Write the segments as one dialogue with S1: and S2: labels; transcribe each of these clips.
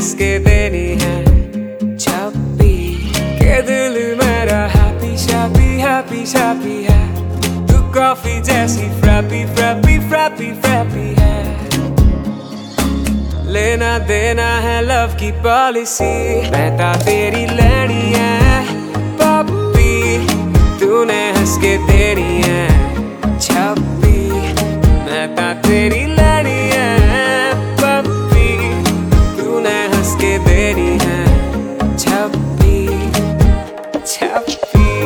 S1: हंस के देनी है छप्पी के दिल मेरा हैप्पी शैप्पी हैप्पी शैप्पी है। तू कॉफी जैसी फ्रैपी फ्रैपी फ्रैपी फ्रैपी है। लेना देना है लव की पॉलिसी, मैं ता तेरी लड़ी है पप्पी, तूने हंस के देनी है छप्पी। मैं ता तेरी लड़ी है पप्पी, तूने हंस के देनी है छप्पी छप्पी।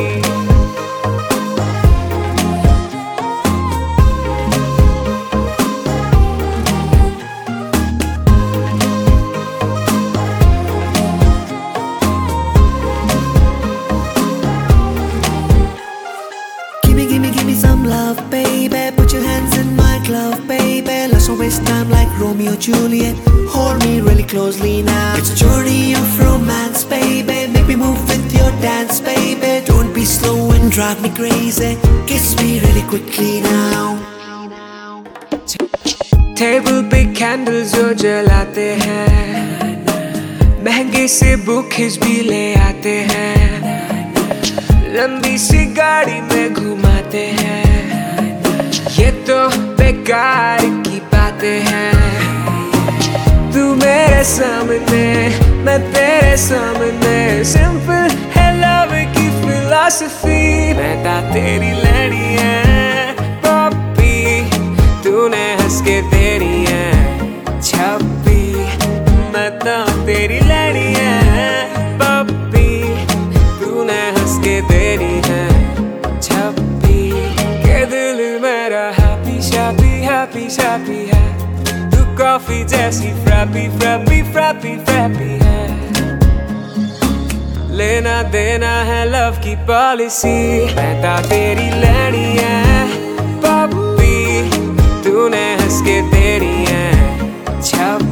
S2: Give me some love, baby. Put your hands in my glove, baby. Let's not waste time like Romeo Juliet. Hold me really closely now. It's a journey of romance, baby. Make me move with your dance, baby. Don't be slow and drive me crazy. Kiss me really quickly now.
S1: Table पे candles जो जलाते हैं, महंगे से bouquets भी ले आते हैं, लंबी सी गाड़ी में घुमाते हैं। ये तो बेकार की बातें हैं। तू मेरे सामने मैं तेरे सामने, सिंपल है लव की फिलॉसफी। मैं ता तेरी लड़ी है पप्पी, तूने हंस के देनी है छप्पी। मैं ता तेरी लड़ी है पप्पी, तूने हंस के देनी है छप्पी के दिल मेरा हैप्पी शैप्पी हैप्पी शैप्पी है। तू कॉफी जैसी फ्रैपी फ्रैपी फ्रैपी फ्रैपी है। लेना देना है लव की पॉलिसी, मैं ता तेरी लड़ी है पप्पी, तूने हंस के देनी है छप्पी।